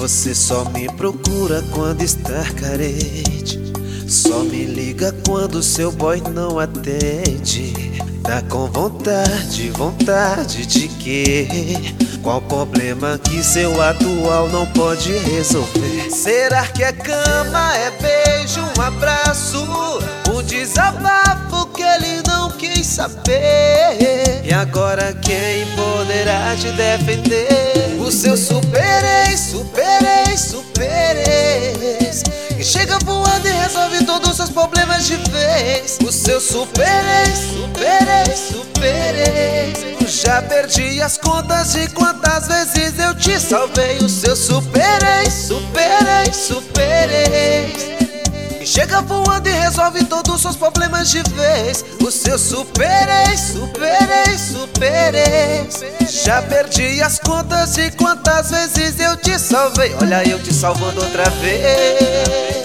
Você só me procura quando está carente, só me liga quando seu boy não atende. Tá com vontade, vontade de quê? Qual problema que seu atual não pode resolver? Será que é cama, é beijo, um abraço, um desabafo que ele não quis saber? E agora quem poderá te defender? O seu super ex, super ex, super ex, que chega voando e resolve todos os seus problemas de vez. O seu super ex, super ex, super ex. Já perdi as contas de quantas vezes eu te salvei. O seu super ex, super ex, super ex, que chega voando e resolve todos os seus problemas de vez. O seu super ex, super ex, super ex. Já perdi as contas de quantas vezes eu te salvei. Olha eu te salvando outra vez.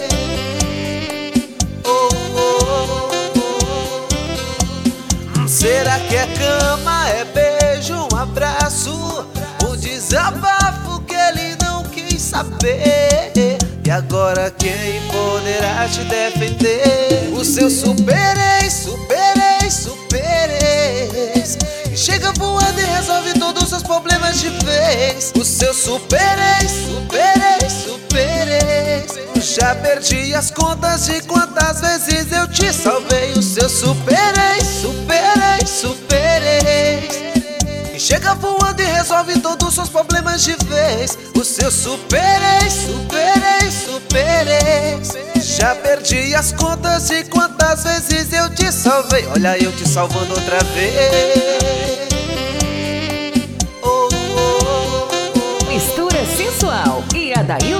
Será que é cama, é beijo, um abraço, um desabafo que ele não quis saber? E agora quem poderá te defender? O seu super ex, super ex, super ex, que chega voando e resolve todos os seus problemas de vez. O seu super ex, super ex, super ex. Já perdi as contas de quantas vezes eu te salvei. O seu super ex, super ex, super ex, que chega voando e resolve todos os seus problemas de vez. O seu super ex, super ex, super ex. Já perdi as contas de quantas vezes eu te salvei. Olha eu te salvando outra vez. Mistura sensual e Adailton